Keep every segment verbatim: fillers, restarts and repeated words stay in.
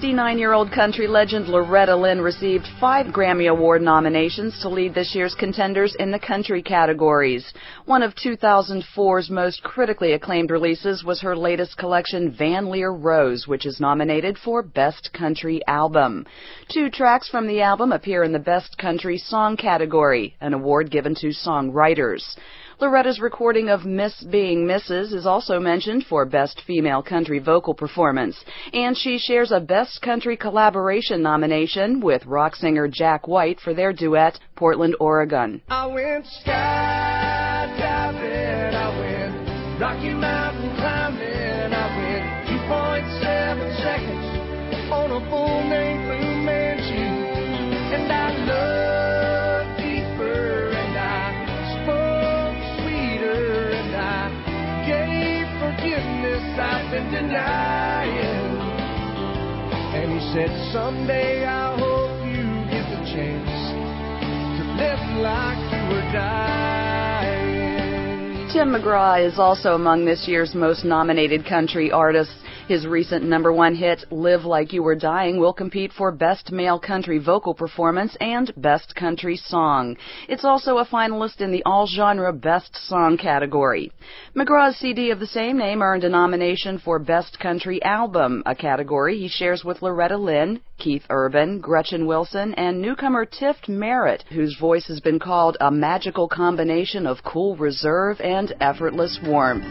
fifty-nine-year-old country legend Loretta Lynn received five Grammy Award nominations to lead this year's contenders in the country categories. One of two thousand four's most critically acclaimed releases was her latest collection, Van Lear Rose, which is nominated for Best Country Album. Two tracks from the album appear in the Best Country Song category, an award given to songwriters. Loretta's recording of Miss Being Missus is also mentioned for Best Female Country Vocal Performance, and she shares a Best Country Collaboration nomination with rock singer Jack White for their duet, Portland, Oregon. I went skydiving, I went Rocky Mountain climbing, I went two point seven seconds on a bull named Fu Manchu, and I loved deeper, and I spoke sweeter, and I gave forgiveness I've been denying. And he said, someday I hope you get the chance to live like you were dying. Tim McGraw is also among this year's most nominated country artists. His recent number one hit, Live Like You Were Dying, will compete for Best Male Country Vocal Performance and Best Country Song. It's also a finalist in the all-genre Best Song category. McGraw's C D of the same name earned a nomination for Best Country Album, a category he shares with Loretta Lynn, Keith Urban, Gretchen Wilson, and newcomer Tiff Merritt, whose voice has been called a magical combination of cool reserve and effortless warmth.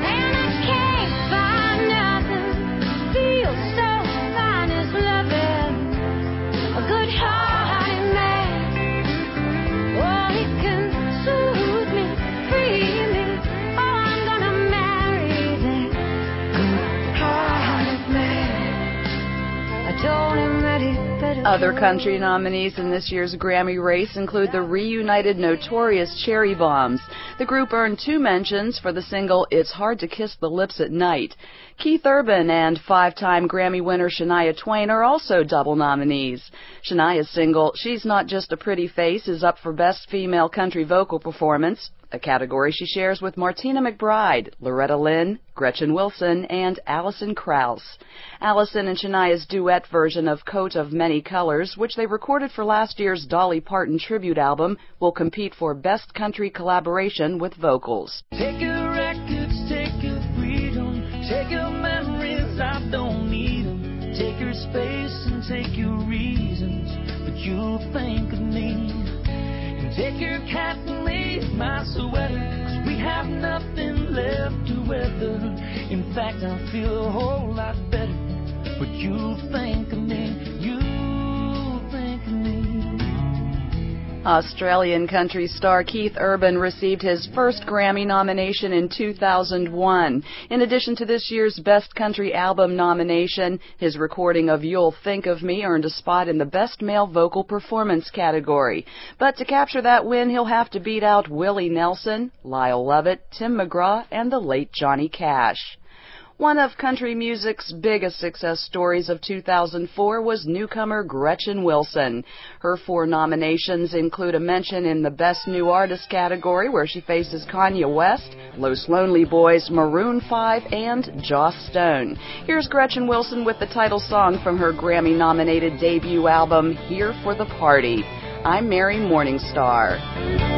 Other country nominees in this year's Grammy race include the reunited Notorious Cherry Bombs. The group earned two mentions for the single It's Hard to Kiss the Lips at Night. Keith Urban and five-time Grammy winner Shania Twain are also double nominees. Shania's single She's Not Just a Pretty Face is up for Best Female Country Vocal Performance, a category she shares with Martina McBride, Loretta Lynn, Gretchen Wilson, and Alison Krauss. Alison and Shania's duet version of Coat of Many Colors, which they recorded for last year's Dolly Parton tribute album, will compete for Best Country Collaboration with vocals. Take your records, take your freedom, take your memories, I don't need them. Take your space and take your reasons, but you'll think of me. And take your cat and leave my sweater, 'cause we have nothing left to weather. In fact, I feel a whole lot better, but you'll think of me, you'll think of me. Australian country star Keith Urban received his first Grammy nomination in two thousand one. In addition to this year's Best Country Album nomination, his recording of You'll Think of Me earned a spot in the Best Male Vocal Performance category. But to capture that win, he'll have to beat out Willie Nelson, Lyle Lovett, Tim McGraw, and the late Johnny Cash. One of country music's biggest success stories of two thousand four was newcomer Gretchen Wilson. Her four nominations include a mention in the Best New Artist category, where she faces Kanye West, Los Lonely Boys, Maroon five, and Joss Stone. Here's Gretchen Wilson with the title song from her Grammy-nominated debut album, Here for the Party. I'm Mary Morningstar.